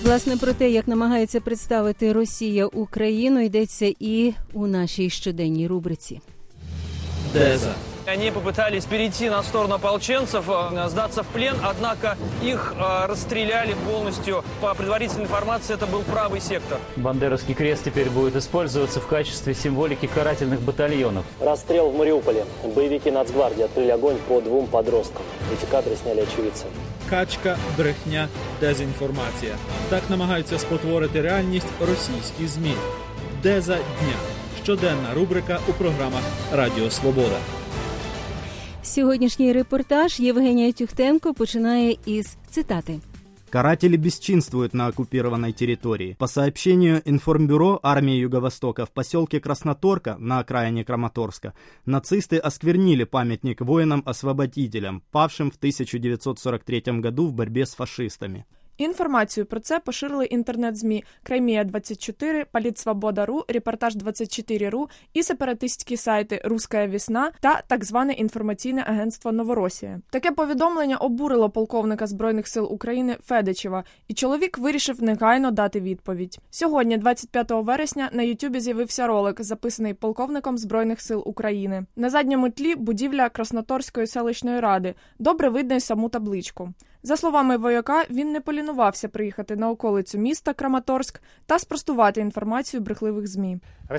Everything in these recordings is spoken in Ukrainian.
Власне, про те, як намагається представити Росія Україну, йдеться і у нашій щоденній рубриці. Деза. Они попытались перейти на сторону ополченцев, сдаться в плен, однако их расстреляли полностью. По предварительной информации, это был правый сектор. Бандеровский крест теперь будет использоваться в качестве символики карательных батальонов. Расстрел в Мариуполе. Боевики Нацгвардии открыли огонь по 2 подросткам. Эти кадры сняли очевидцы. Качка, брехня, дезінформація. Так намагаються спотворити реальність російські ЗМІ. Деза дня. Щоденна рубрика у програмах Радіо Свобода. Сьогоднішній репортаж Євгенія Тюхтенко починає із цитати. Каратели бесчинствуют на оккупированной территории. По сообщению информбюро армии Юго-Востока, в поселке Красноторка на окраине Краматорска нацисты осквернили памятник воинам-освободителям, павшим в 1943 году в борьбе с фашистами. Інформацію про це поширили інтернет-ЗМІ «Краймія-24», «Політсвобода.ру», «Репортаж-24.ру» і сепаратистські сайти «Русская весна» та так зване інформаційне агентство «Новоросія». Таке повідомлення обурило полковника Збройних сил України Федичева, і чоловік вирішив негайно дати відповідь. Сьогодні, 25 вересня, на Ютубі з'явився ролик, записаний полковником Збройних сил України. На задньому тлі будівля Красноторської селищної ради. Добре видно й саму табличку. За словами вояка, він не полінувався приїхати на околицю міста Краматорськ та спростувати інформацію брехливих ЗМІ.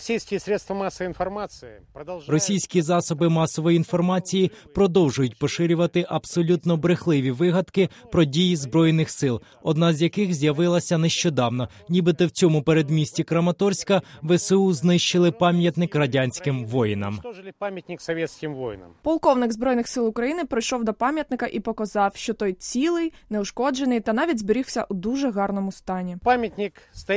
Російські засоби масової інформації продовжують поширювати абсолютно брехливі вигадки про дії Збройних сил, одна з яких з'явилася нещодавно. Нібито в цьому передмісті Краматорська ВСУ знищили пам'ятник радянським воїнам. Полковник Збройних сил України прийшов до пам'ятника і показав, що той цілий, неушкоджений та навіть зберігся у дуже гарному стані. Пам'ятник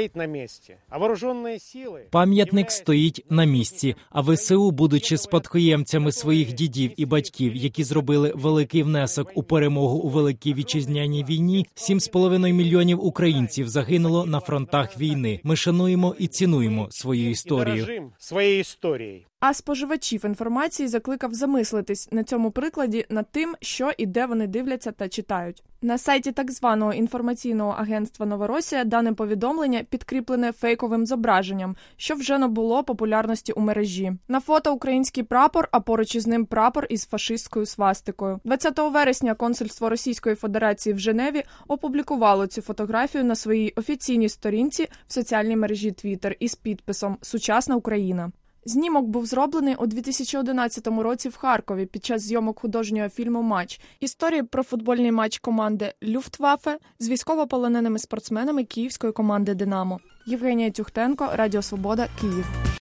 стоїть на місці, а ВСУ, будучи спадкоємцями своїх дідів і батьків, які зробили великий внесок у перемогу у Великій Вітчизняній війні, 7,5 мільйонів українців загинуло на фронтах війни. Ми шануємо і цінуємо свою історію. А споживачів інформації закликав замислитись на цьому прикладі над тим, що і де вони дивляться та читають. На сайті так званого інформаційного агентства «Новоросія» дане повідомлення підкріплене фейковим зображенням, що вже набуло популярності у мережі. На фото український прапор, а поруч із ним прапор із фашистською свастикою. 20 вересня консульство Російської Федерації в Женеві опублікувало цю фотографію на своїй офіційній сторінці в соціальній мережі Twitter із підписом «Сучасна Україна». Знімок був зроблений у 2011 році в Харкові під час зйомок художнього фільму «Матч». Історії про футбольний матч команди «Люфтваффе» з військовополоненими спортсменами київської команди «Динамо». Євгенія Тюхтенко, Радіо Свобода, Київ.